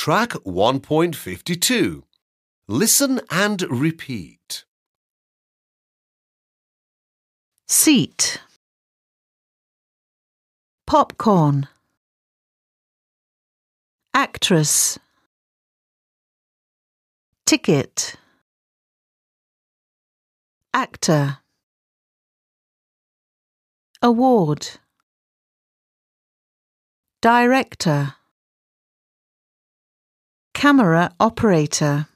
Track 1.52. Listen and repeat. Seat. Popcorn. Actress. Ticket. Actor. Award. Director. Camera operator.